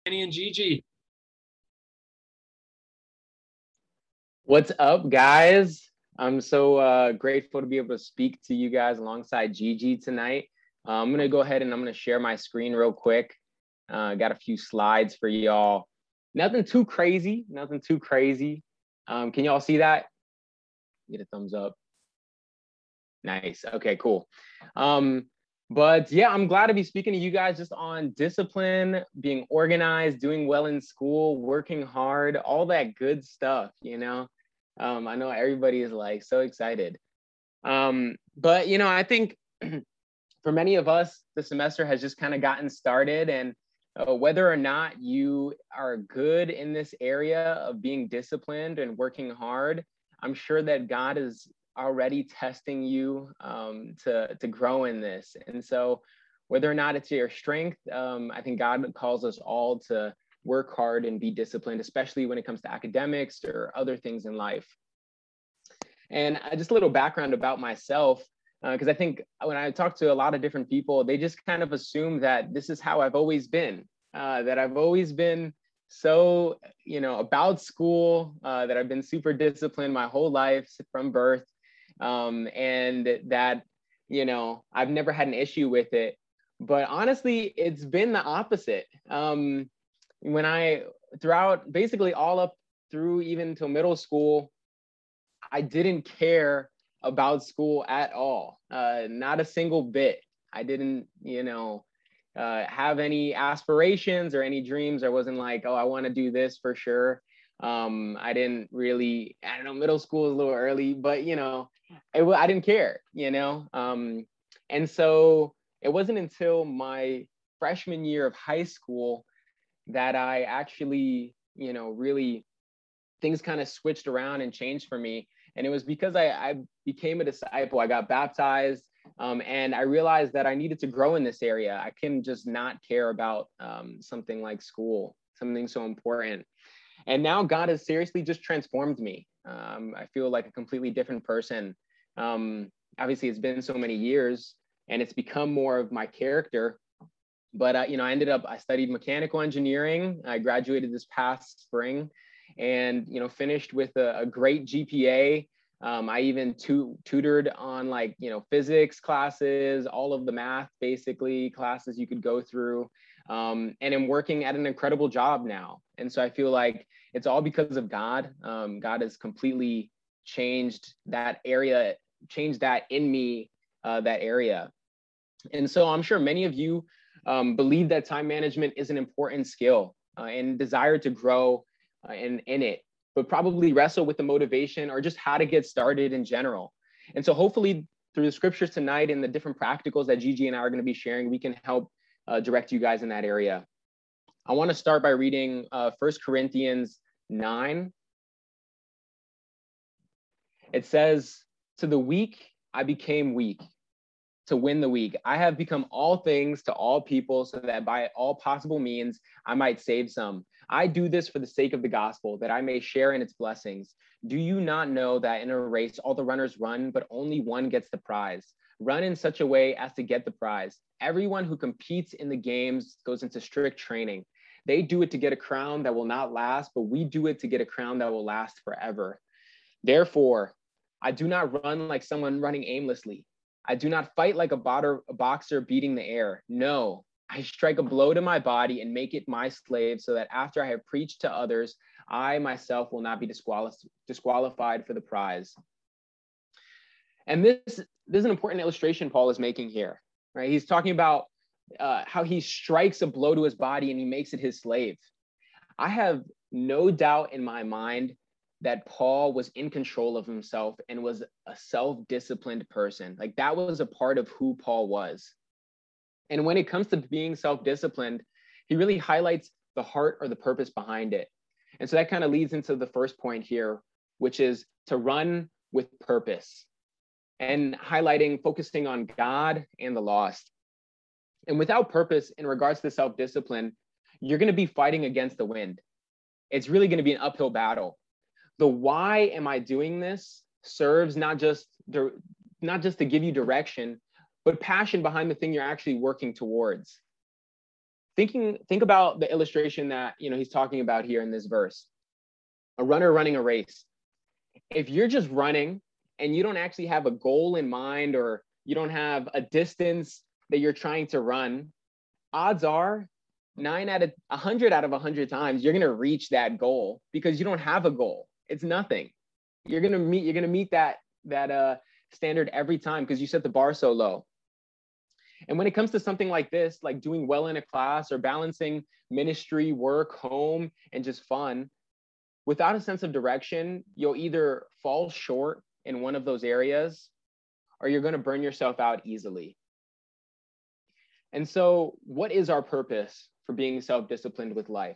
Danny and Gigi. What's up, guys? I'm so grateful to be able to speak to you guys alongside Gigi tonight. I'm going to go ahead and I'm going to share my screen real quick. Got a few slides for y'all. Nothing too crazy, nothing too crazy. Can y'all see that? Get a thumbs up. Nice. Okay, cool. But yeah, I'm glad to be speaking to you guys just on discipline, being organized, doing well in school, working hard, all that good stuff, you know? I know everybody is like so excited. But you know, I think for many of us, the semester has just kind of gotten started, and whether or not you are good in this area of being disciplined and working hard, I'm sure that God is already testing you to grow in this. And so whether or not it's your strength, I think God calls us all to work hard and be disciplined, especially when it comes to academics or other things in life. And just a little background about myself, because I think when I talk to a lot of different people, they just kind of assume that this is how I've always been, that I've always been so, about school, that I've been super disciplined my whole life from birth, and that, I've never had an issue with it. But honestly, it's been the opposite. Throughout basically all up through even until middle school, I didn't care about school at all, not a single bit. I didn't, have any aspirations or any dreams. I wasn't like, oh, I want to do this for sure. I didn't really, I don't know, middle school is a little early, but, I didn't care, and so it wasn't until my freshman year of high school that I actually, really things kind of switched around and changed for me. And it was because I became a disciple. I got baptized, and I realized that I needed to grow in this area. I can just not care about something like school, something so important. And now God has seriously just transformed me. I feel like a completely different person. Obviously, it's been so many years, and it's become more of my character. But I studied mechanical engineering. I graduated this past spring, and finished with a great GPA. I even tutored on physics classes, all of the math basically classes you could go through, and I'm working at an incredible job now. And so I feel like it's all because of God. God has completely changed that area, changed that in me, that area. And so I'm sure many of you believe that time management is an important skill, and desire to grow in it, but probably wrestle with the motivation or just how to get started in general. And so hopefully through the scriptures tonight and the different practicals that Gigi and I are going to be sharing, we can help direct you guys in that area. I want to start by reading 1 Corinthians 9. It says, "To the weak, I became weak to win the weak. I have become all things to all people so that by all possible means I might save some. I do this for the sake of the gospel, that I may share in its blessings. Do you not know that in a race all the runners run, but only one gets the prize? Run in such a way as to get the prize. Everyone who competes in the games goes into strict training. They do it to get a crown that will not last, but we do it to get a crown that will last forever. Therefore, I do not run like someone running aimlessly. I do not fight like a boxer beating the air. No, I strike a blow to my body and make it my slave so that after I have preached to others, I myself will not be disqualified for the prize." And this is an important illustration Paul is making here, right? He's talking about how he strikes a blow to his body and he makes it his slave. I have no doubt in my mind that Paul was in control of himself and was a self-disciplined person. Like that was a part of who Paul was. And when it comes to being self-disciplined, he really highlights the heart or the purpose behind it. And so that kind of leads into the first point here, which is to run with purpose and focusing on God and the lost. And without purpose in regards to self-discipline, you're going to be fighting against the wind. It's really going to be an uphill battle. The why am I doing this serves not just to give you direction, but passion behind the thing you're actually working towards. Think about the illustration that, he's talking about here in this verse. A runner running a race. If you're just running and you don't actually have a goal in mind, or you don't have a distance that you're trying to run, odds are 100 out of 100 times you're going to reach that goal, because you don't have a goal. It's nothing. You're going to meet that standard every time, because you set the bar so low. And when it comes to something like this, like doing well in a class or balancing ministry, work, home, and just fun, without a sense of direction, you'll either fall short in one of those areas, or you're going to burn yourself out easily. And so, what is our purpose for being self-disciplined with life?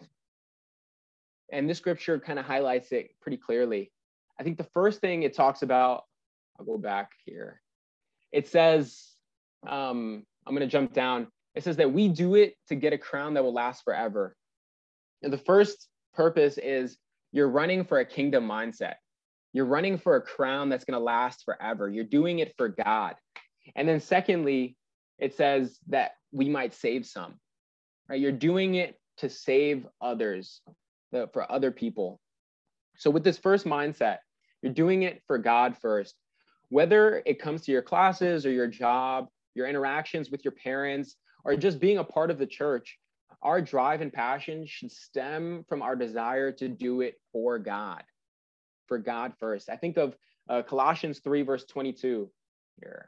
And this scripture kind of highlights it pretty clearly. I think the first thing it talks about, I'll go back here. It says, I'm going to jump down. It says that we do it to get a crown that will last forever. And the first purpose is you're running for a kingdom mindset. You're running for a crown that's going to last forever. You're doing it for God. And then secondly, it says that we might save some, right? You're doing it to save others, for other people. So with this first mindset, you're doing it for God first. Whether it comes to your classes or your job, your interactions with your parents, or just being a part of the church, our drive and passion should stem from our desire to do it for God first. I think of Colossians 3, verse 22 here.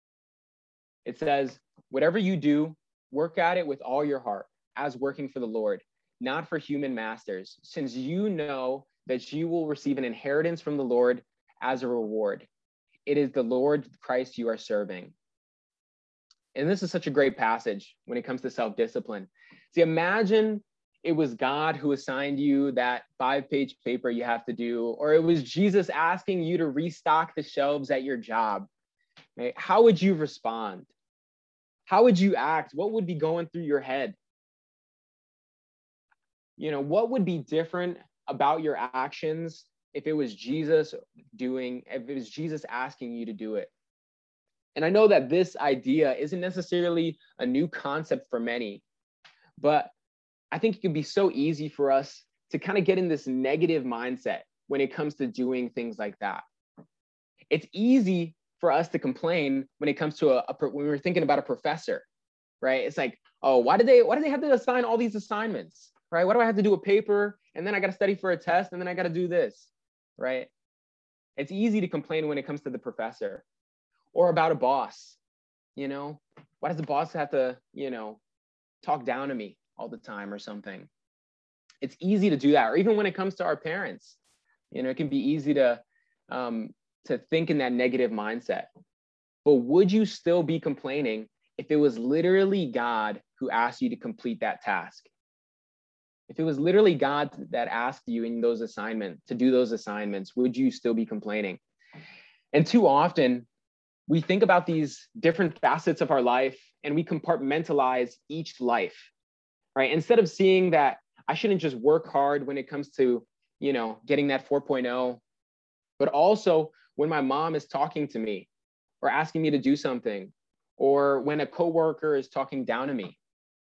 It says, whatever you do, work at it with all your heart, as working for the Lord, not for human masters, since you know that you will receive an inheritance from the Lord as a reward. It is the Lord Christ you are serving. And this is such a great passage when it comes to self-discipline. See, imagine it was God who assigned you that 5-page paper you have to do, or it was Jesus asking you to restock the shelves at your job. Right? How would you respond? How would you act? What would be going through your head? What would be different about your actions if it was Jesus asking you to do it? And I know that this idea isn't necessarily a new concept for many, but I think it can be so easy for us to kind of get in this negative mindset when it comes to doing things like that. It's easy for us to complain when it comes to when we're thinking about a professor, right? It's like, oh, why do they have to assign all these assignments, right? Why do I have to do a paper, and then I got to study for a test, and then I got to do this, right? It's easy to complain when it comes to the professor. Or about a boss. Why does the boss have to, talk down to me all the time or something? It's easy to do that. Or even when it comes to our parents, it can be easy to think in that negative mindset. But would you still be complaining if it was literally God who asked you to complete that task? If it was literally God that asked you in those assignments to do those assignments, would you still be complaining? And too often, we think about these different facets of our life and we compartmentalize each life, right? Instead of seeing that I shouldn't just work hard when it comes to, getting that 4.0, but also when my mom is talking to me or asking me to do something, or when a coworker is talking down to me.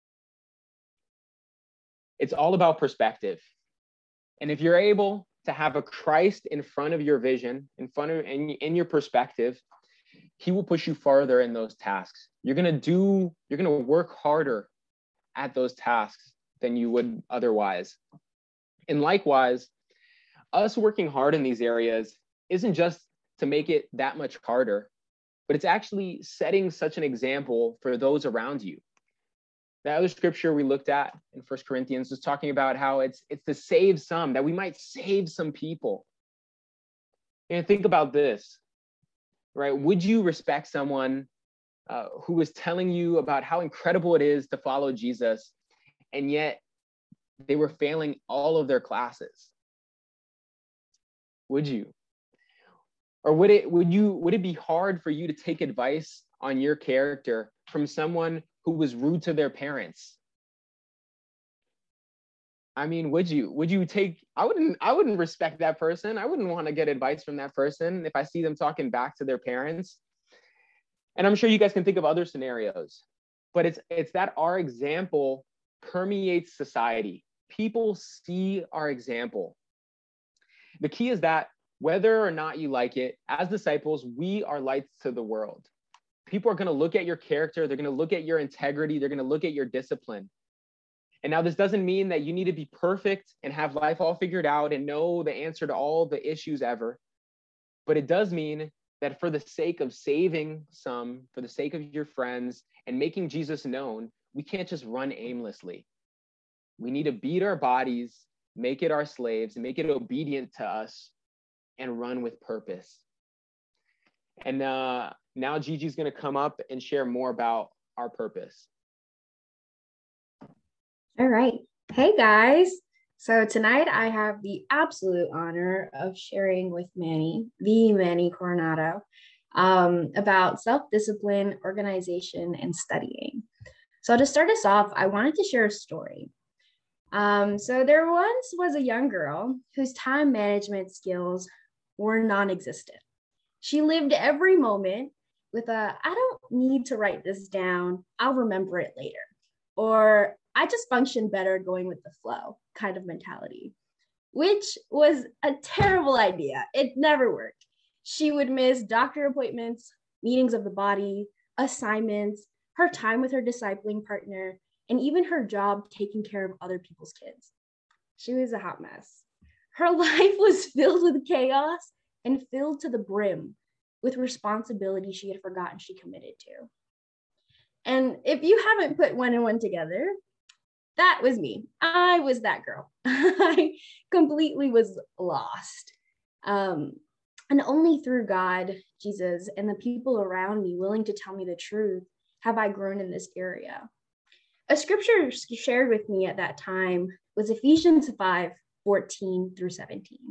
It's all about perspective. And if you're able to have a Christ in front of your vision, in your perspective, He will push you farther in those tasks. You're going to work harder at those tasks than you would otherwise. And likewise, us working hard in these areas isn't just to make it that much harder, but it's actually setting such an example for those around you. The other scripture we looked at in 1 Corinthians was talking about how it's to save some, that we might save some people. And think about this. Right? Would you respect someone who is telling you about how incredible it is to follow Jesus, and yet they were failing all of their classes? Would you? Or would it be hard for you to take advice on your character from someone who was rude to their parents? I mean, would you take, I wouldn't respect that person. I wouldn't want to get advice from that person if I see them talking back to their parents. And I'm sure you guys can think of other scenarios, but it's that our example permeates society. People see our example. The key is that whether or not you like it, as disciples, we are lights to the world. People are going to look at your character. They're going to look at your integrity. They're going to look at your discipline. And now this doesn't mean that you need to be perfect and have life all figured out and know the answer to all the issues ever. But it does mean that for the sake of saving some, for the sake of your friends and making Jesus known, we can't just run aimlessly. We need to beat our bodies, make it our slaves, and make it obedient to us, and run with purpose. And now Gigi's going to come up and share more about our purpose. All right. Hey, guys. So tonight I have the absolute honor of sharing with Manny, the Manny Coronado, about self-discipline, organization, and studying. So to start us off, I wanted to share a story. So there once was a young girl whose time management skills were non-existent. She lived every moment with I don't need to write this down, I'll remember it later. Or I just function better going with the flow kind of mentality, which was a terrible idea. It never worked. She would miss doctor appointments, meetings of the body, assignments, her time with her discipling partner, and even her job taking care of other people's kids. She was a hot mess. Her life was filled with chaos and filled to the brim with responsibility she had forgotten she committed to. And if you haven't put one and one together, that was me. I was that girl. I completely was lost. And only through God, Jesus, and the people around me willing to tell me the truth have I grown in this area. A scripture shared with me at that time was Ephesians 5:14-17.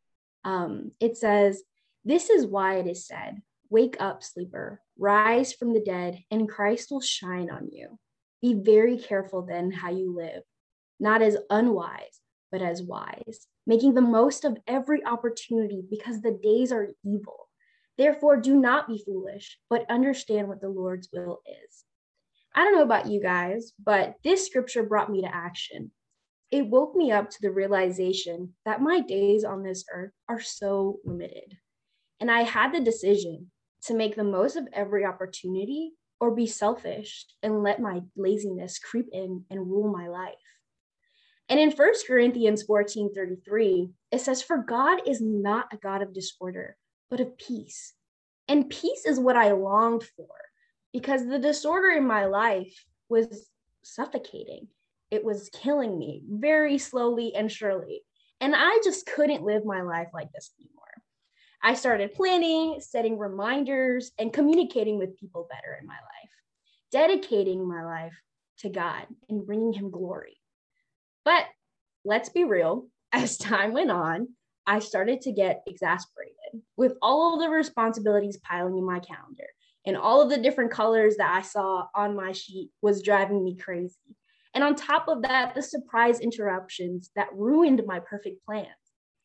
It says, "This is why it is said, wake up, sleeper, rise from the dead, and Christ will shine on you. Be very careful then how you live, not as unwise, but as wise, making the most of every opportunity because the days are evil. Therefore, do not be foolish, but understand what the Lord's will is." I don't know about you guys, but this scripture brought me to action. It woke me up to the realization that my days on this earth are so limited. And I had the decision to make the most of every opportunity or be selfish and let my laziness creep in and rule my life. And in 1 Corinthians 14:33, it says, "For God is not a God of disorder, but of peace." And peace is what I longed for because the disorder in my life was suffocating. It was killing me very slowly and surely. And I just couldn't live my life like this anymore. I started planning, setting reminders, and communicating with people better in my life, dedicating my life to God and bringing him glory. But let's be real, as time went on, I started to get exasperated with all of the responsibilities piling in my calendar, and all of the different colors that I saw on my sheet was driving me crazy. And on top of that, the surprise interruptions that ruined my perfect plans.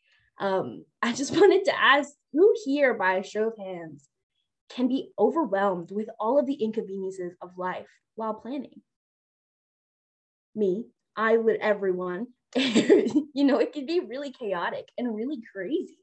I just wanted to ask, who here, by a show of hands, can be overwhelmed with all of the inconveniences of life while planning? Me, I would, everyone. It can be really chaotic and really crazy.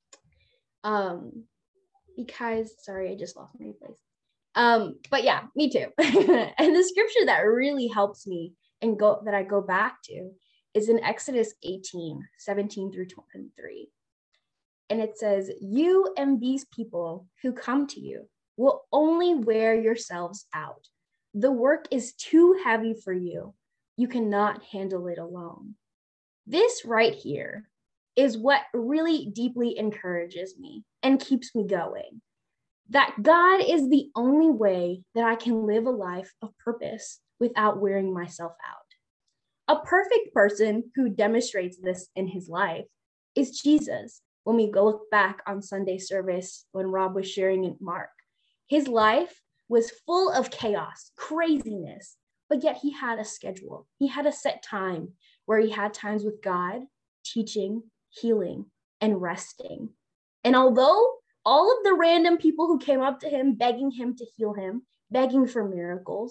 Because, sorry, I just lost my place. But yeah, me too. And the scripture that really helps me that I go back to is in Exodus 18:17-23. And it says, "You and these people who come to you will only wear yourselves out. The work is too heavy for you. You cannot handle it alone." This right here is what really deeply encourages me and keeps me going. That God is the only way that I can live a life of purpose without wearing myself out. A perfect person who demonstrates this in his life is Jesus. When we go look back on Sunday service, when Rob was sharing in Mark, his life was full of chaos, craziness, but yet he had a schedule. He had a set time where he had times with God, teaching, healing, and resting. And although all of the random people who came up to him, begging him to heal him, begging for miracles,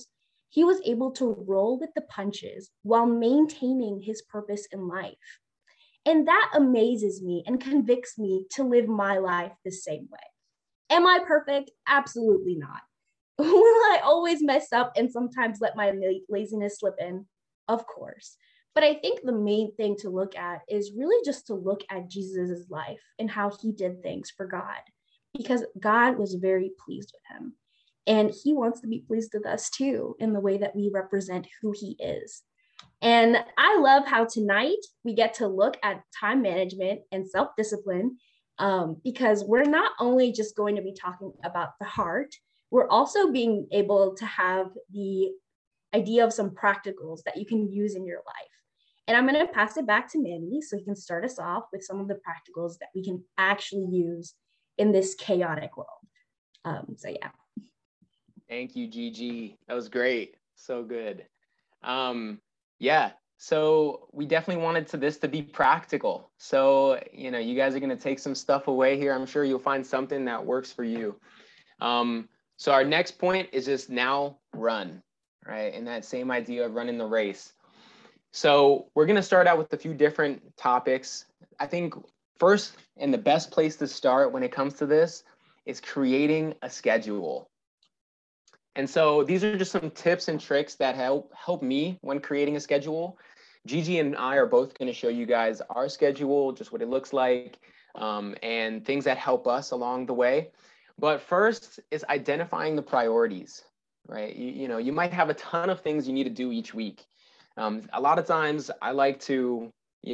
he was able to roll with the punches while maintaining his purpose in life. And that amazes me and convicts me to live my life the same way. Am I perfect? Absolutely not. Will I always mess up and sometimes let my laziness slip in? Of course. But I think the main thing to look at is really just to look at Jesus's life and how he did things for God, because God was very pleased with him. And he wants to be pleased with us too in the way that we represent who he is. And I love how tonight we get to look at time management and self-discipline, because we're not only just going to be talking about the heart, we're also being able to have the idea of some practicals that you can use in your life. And I'm going to pass it back to Manny so he can start us off with some of the practicals that we can actually use in this chaotic world. So yeah. Thank you, Gigi. That was great. So good. Yeah. So we definitely wanted this to be practical. So, you guys are going to take some stuff away here. I'm sure you'll find something that works for you. So our next point is just now run, right? And that same idea of running the race. So we're going to start out with a few different topics. I think first and the best place to start when it comes to this is creating a schedule. And so these are just some tips and tricks that help me when creating a schedule. Gigi and I are both going to show you guys our schedule, just what it looks like, and things that help us along the way. But first is identifying the priorities, right? You might have a ton of things you need to do each week. A lot of times I like to,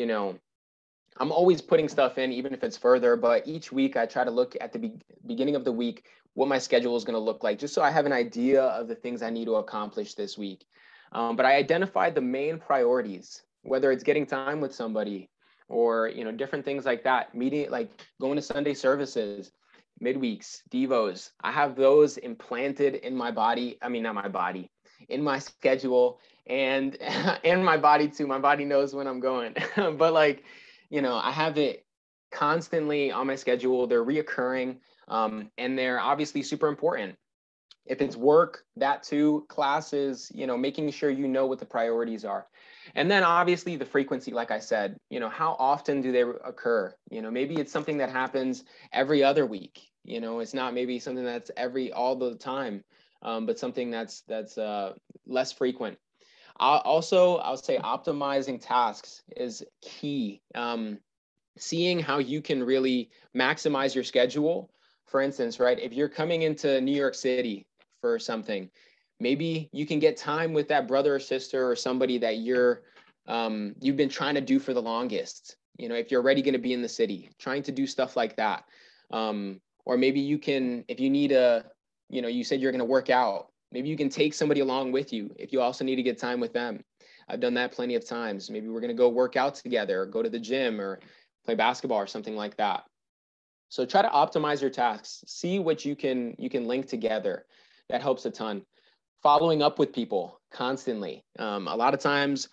I'm always putting stuff in, even if it's further, but each week I try to look at the beginning of the week, what my schedule is going to look like, just so I have an idea of the things I need to accomplish this week. But I identified the main priorities, whether it's getting time with somebody or, different things like that, meeting, like going to Sunday services, midweeks, devos. I have those implanted in my body. I mean, not my body, in my schedule, and and my body too. My body knows when I'm going, but I have it constantly on my schedule. They're reoccurring, and they're obviously super important. If it's work, that too, classes, making sure you know what the priorities are. And then obviously the frequency, like I said, how often do they occur? Maybe it's something that happens every other week. It's not maybe something that's all the time, but something that's less frequent. I'll say optimizing tasks is key. Seeing how you can really maximize your schedule. For instance, right, if you're coming into New York City for something, maybe you can get time with that brother or sister or somebody that you've been trying to do for the longest. If you're already going to be in the city, trying to do stuff like that. Or maybe you can, if you need you said you're going to work out, maybe you can take somebody along with you if you also need to get time with them. I've done that plenty of times. Maybe we're going to go work out together or go to the gym or play basketball or something like that. So try to optimize your tasks. See what you can link together. That helps a ton. Following up with people constantly. A lot of times,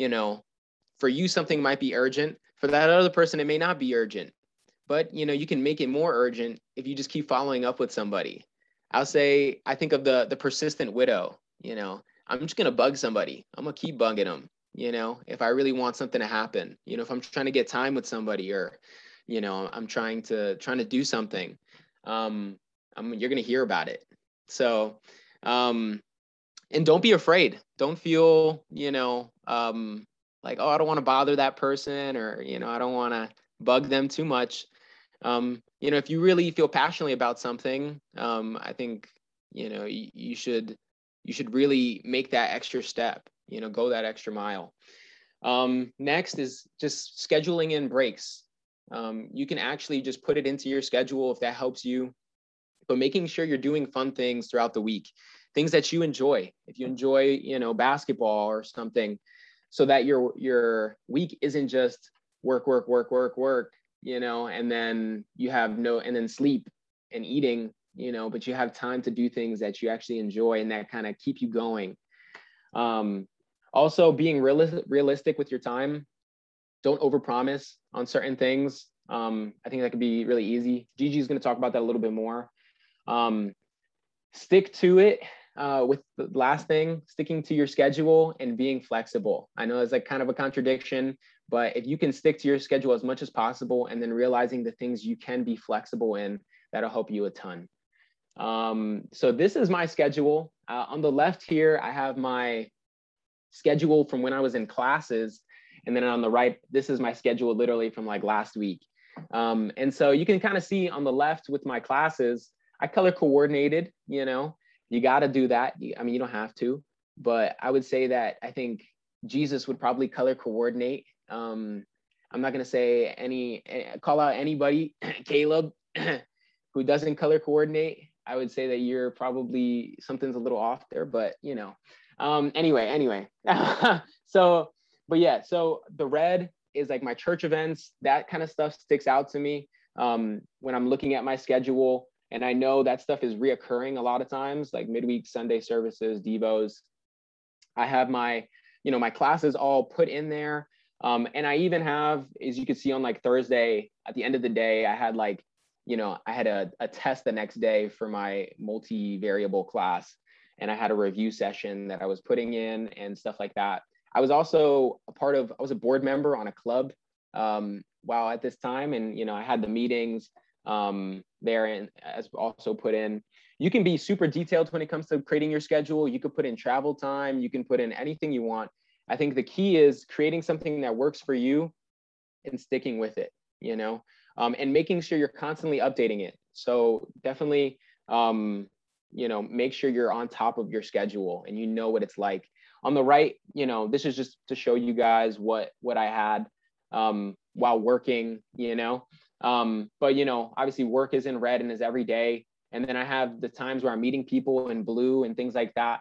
for you, something might be urgent. For that other person, it may not be urgent. But, you can make it more urgent if you just keep following up with somebody. I think of the persistent widow. I'm just going to bug somebody. I'm going to keep bugging them, if I really want something to happen, if I'm trying to get time with somebody or, I'm trying to do something, you're going to hear about it. So, and don't be afraid. Don't feel, like, oh, I don't want to bother that person or, I don't want to bug them too much. If you really feel passionately about something, I think, you should really make that extra step, go that extra mile. Next is just scheduling in breaks. You can actually just put it into your schedule if that helps you, but making sure you're doing fun things throughout the week, things that you enjoy. If you enjoy, basketball or something, so that your week isn't just work, and then you have and then sleep and eating, but you have time to do things that you actually enjoy and that kind of keep you going. Also being realistic with your time. Don't overpromise on certain things. I think that could be really easy. Gigi's going to talk about that a little bit more. Stick to it. with the last thing, sticking to your schedule and being flexible. I know it's like kind of a contradiction, but if you can stick to your schedule as much as possible and then realizing the things you can be flexible in, that'll help you a ton. So this is my schedule. On the left here, I have my schedule from when I was in classes. And then on the right, this is my schedule literally from like last week. And so you can kind of see on the left with my classes, I color coordinated, you know, you got to do that. I mean, you don't have to, but I would say that I think Jesus would probably color coordinate. I'm not going to say call out anybody, Caleb, who doesn't color coordinate. I would say that you're probably, something's a little off there, but you know, anyway. So, but yeah, so the red is like my church events, that kind of stuff sticks out to me when I'm looking at my schedule. And I know that stuff is reoccurring a lot of times, like midweek Sunday services, Devos. I have my, you know, my classes all put in there. And I even have, as you can see on like Thursday, at the end of the day, I had like, you know, I had a test the next day for my multivariable class. And I had a review session that I was putting in and stuff like that. I was also I was a board member on a club while at this time. And, you know, I had the meetings there and as also put in. You can be super detailed when it comes to creating your schedule. You could put in travel time. You can put in anything you want. I think the key is creating something that works for you and sticking with it, you know, and making sure you're constantly updating it. So definitely, you know, make sure you're on top of your schedule and you know what it's like. On the right, you know, this is just to show you guys what I had while working, you know. But, you know, obviously work is in red and is every day. And then I have the times where I'm meeting people in blue and things like that.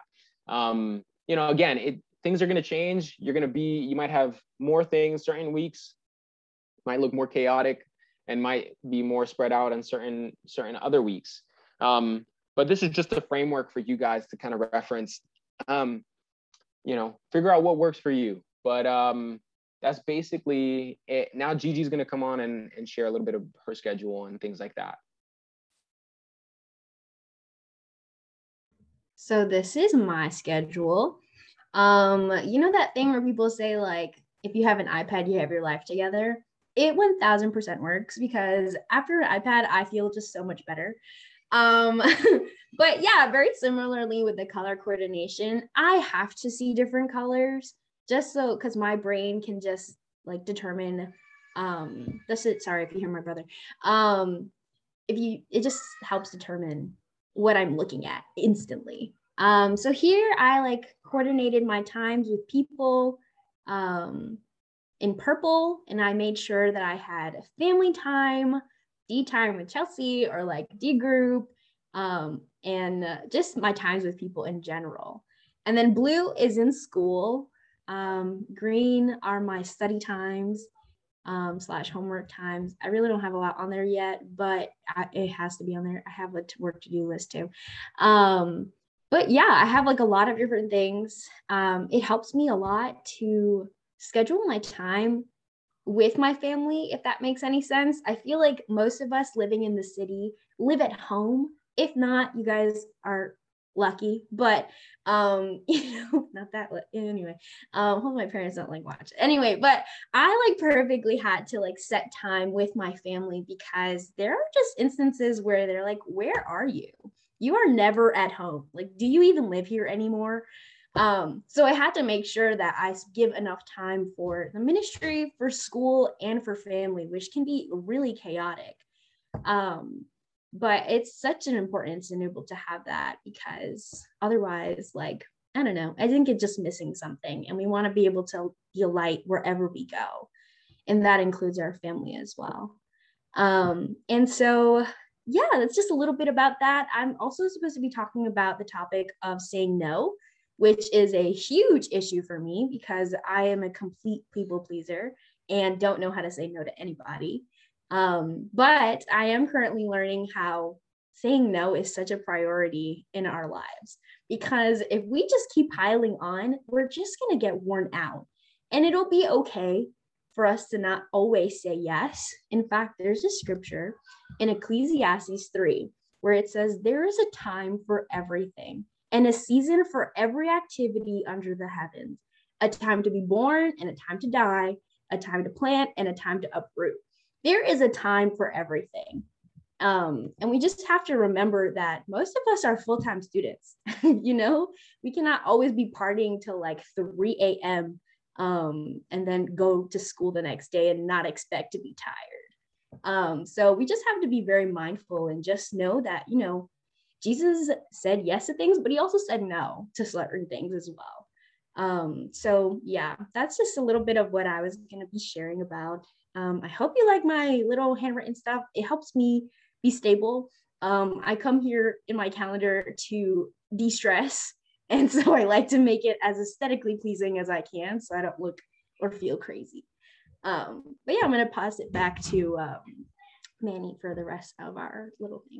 You know, again, things are going to change. You might have more things certain weeks, might look more chaotic and might be more spread out on certain other weeks. But this is just a framework for you guys to kind of reference, you know, figure out what works for you. But that's basically it. Now Gigi's going to come on and share a little bit of her schedule and things like that. So this is my schedule. You know that thing where people say like, if you have an iPad, you have your life together? It 1000% works because after an iPad, I feel just so much better. But yeah, very similarly with the color coordination, I have to see different colors just so, because my brain can just like determine, sorry if you hear my brother, it just helps determine what I'm looking at instantly. So here I like coordinated my times with people in purple, and I made sure that I had a family time, D time with Chelsea, or like D group, and just my times with people in general. And then blue is in school. Green are my study times / homework times. I really don't have a lot on there yet, but it has to be on there. I have a work to-do list too. But yeah, I have like a lot of different things. It helps me a lot to schedule my time with my family, if that makes any sense. I feel like most of us living in the city live at home. If not, you guys are lucky, but you know, not that anyway. Hope my parents don't like watch anyway. But I like perfectly had to like set time with my family because there are just instances where they're like, where are you? You are never at home. Like, do you even live here anymore? So I had to make sure that I give enough time for the ministry, for school, and for family, which can be really chaotic. But it's such an importance and able to have that because otherwise, like, I don't know, I think it's just missing something, and we want to be able to be a light wherever we go. And that includes our family as well. And so, yeah, that's just a little bit about that. I'm also supposed to be talking about the topic of saying no, which is a huge issue for me because I am a complete people pleaser and don't know how to say no to anybody. But I am currently learning how saying no is such a priority in our lives, because if we just keep piling on, we're just going to get worn out, and it'll be okay for us to not always say yes. In fact, there's a scripture in Ecclesiastes 3 where it says there is a time for everything and a season for every activity under the heavens, a time to be born and a time to die, a time to plant and a time to uproot. There is a time for everything. And we just have to remember that most of us are full-time students. We cannot always be partying till like 3 a.m. And then go to school the next day and not expect to be tired. So we just have to be very mindful and just know that, Jesus said yes to things, but he also said no to certain things as well. So yeah, that's just a little bit of what I was going to be sharing about. I hope you like my little handwritten stuff. It helps me be stable. I come here in my calendar to de-stress. And so I like to make it as aesthetically pleasing as I can so I don't look or feel crazy. But yeah, I'm going to pass it back to Manny for the rest of our little thing.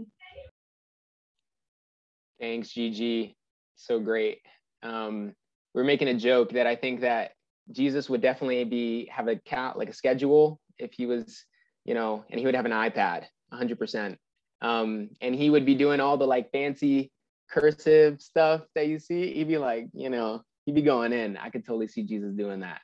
Thanks, Gigi. So great. We're making a joke that I think that Jesus would definitely have a schedule if he was, and he would have an iPad, 100%. And he would be doing all the like fancy cursive stuff that you see. He'd be like, he'd be going in. I could totally see Jesus doing that.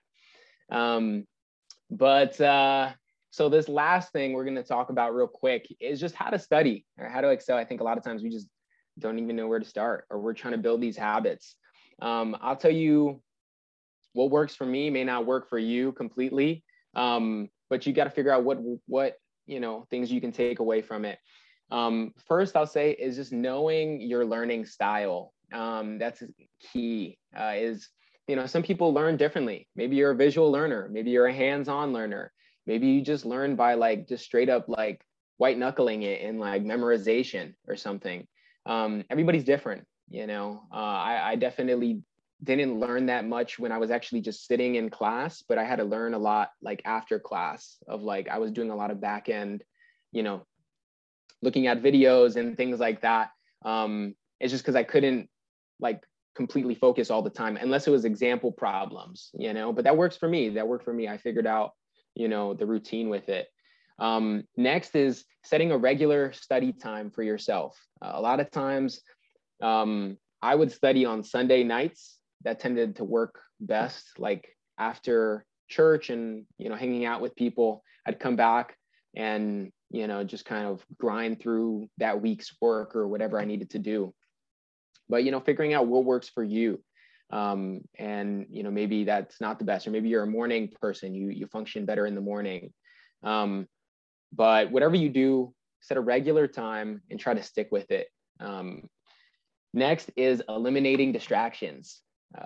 So this last thing we're going to talk about real quick is just how to study or how to excel. I think a lot of times we just don't even know where to start, or we're trying to build these habits. I'll tell you what works for me may not work for you completely. But you got to figure out what things you can take away from it. First, I'll say is just knowing your learning style. That's key. Some people learn differently. Maybe you're a visual learner. Maybe you're a hands-on learner. Maybe you just learn by like just straight up like white knuckling it in like memorization or something. Everybody's different. I definitely didn't learn that much when I was actually just sitting in class, but I had to learn a lot like after class of like, I was doing a lot of back end, looking at videos and things like that. It's just because I couldn't like completely focus all the time unless it was example problems, but that works for me. I figured out, the routine with it. Next is setting a regular study time for yourself. A lot of times I would study on Sunday nights. That tended to work best, like after church and, hanging out with people. I'd come back and, just kind of grind through that week's work or whatever I needed to do. But, figuring out what works for you. And, maybe that's not the best, or maybe you're a morning person, you function better in the morning. But whatever you do, set a regular time and try to stick with it. Next is eliminating distractions.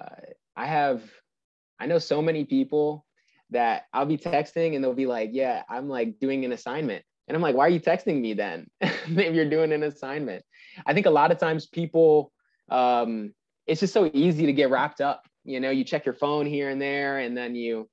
I know so many people that I'll be texting and they'll be like, yeah, I'm like doing an assignment. And I'm like, why are you texting me then? If you're doing an assignment. I think a lot of times people, it's just so easy to get wrapped up. You check your phone here and there, and then you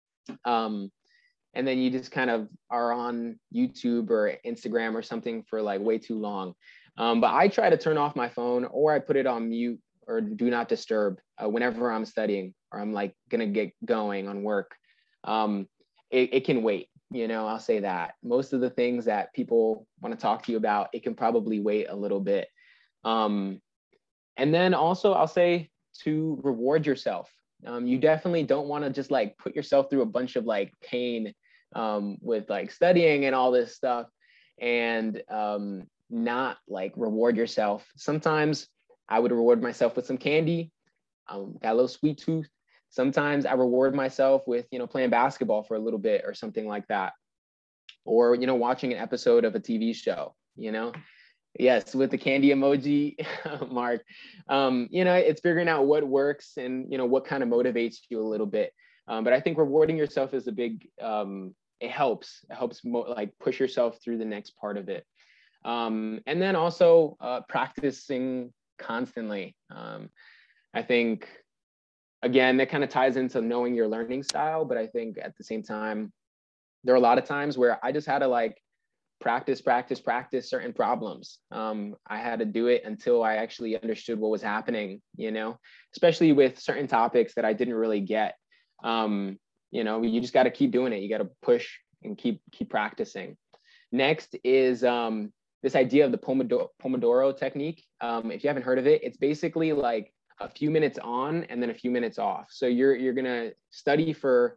just kind of are on YouTube or Instagram or something for like way too long. But I try to turn off my phone, or I put it on mute or do not disturb whenever I'm studying or I'm like gonna get going on work. It can wait, I'll say that. Most of the things that people want to talk to you about, it can probably wait a little bit. And then also I'll say to reward yourself. You definitely don't want to just like put yourself through a bunch of like pain with like studying and all this stuff and not like reward yourself. Sometimes I would reward myself with some candy. Got a little sweet tooth. Sometimes I reward myself with, playing basketball for a little bit or something like that. Or, watching an episode of a TV show, Yes, with the candy emoji, Mark. It's figuring out what works and, what kind of motivates you a little bit. But I think rewarding yourself is a big, it helps. It helps like push yourself through the next part of it. And then also practicing constantly. I think, again, that kind of ties into knowing your learning style, but I think at the same time, there are a lot of times where I just had to like practice certain problems. I had to do it until I actually understood what was happening, especially with certain topics that I didn't really get. You just got to keep doing it. You got to push and keep practicing. Next is this idea of the Pomodoro technique. If you haven't heard of it, it's basically like a few minutes on and then a few minutes off. So you're gonna study for,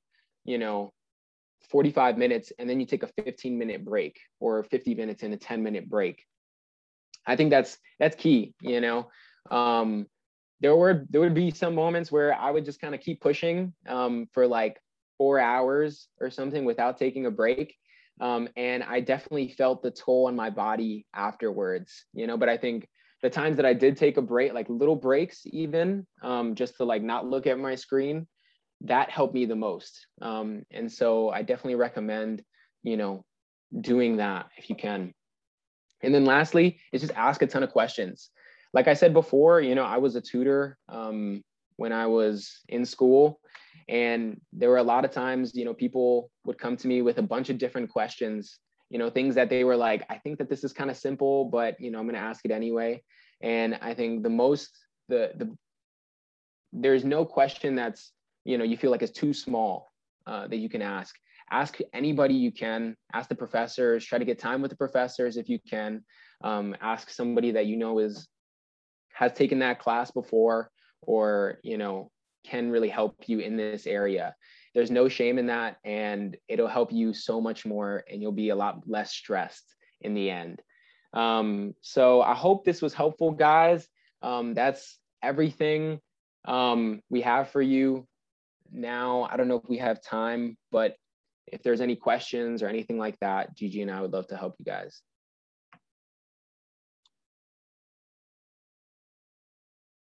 45 minutes, and then you take a 15-minute break, or 50 minutes and a 10-minute break. I think that's key. There would be some moments where I would just kind of keep pushing for like 4 hours or something without taking a break. And I definitely felt the toll on my body afterwards, but I think the times that I did take a break, like little breaks even, just to like not look at my screen, that helped me the most. And so I definitely recommend, doing that if you can. And then lastly, is just ask a ton of questions. Like I said before, I was a tutor when I was in school, and there were a lot of times, people would come to me with a bunch of different questions, things that they were like, I think that this is kind of simple, but, I'm going to ask it anyway. And I think there's no question that's, you feel like it's too small that you can ask. Ask anybody you can. Ask the professors. Try to get time with the professors if you can. Ask somebody that has taken that class before, or can really help you in this area. There's no shame in that, and it'll help you so much more, and you'll be a lot less stressed in the end. So I hope this was helpful, guys. That's everything we have for you now. I don't know if we have time, but if there's any questions or anything like that, Gigi and I would love to help you guys.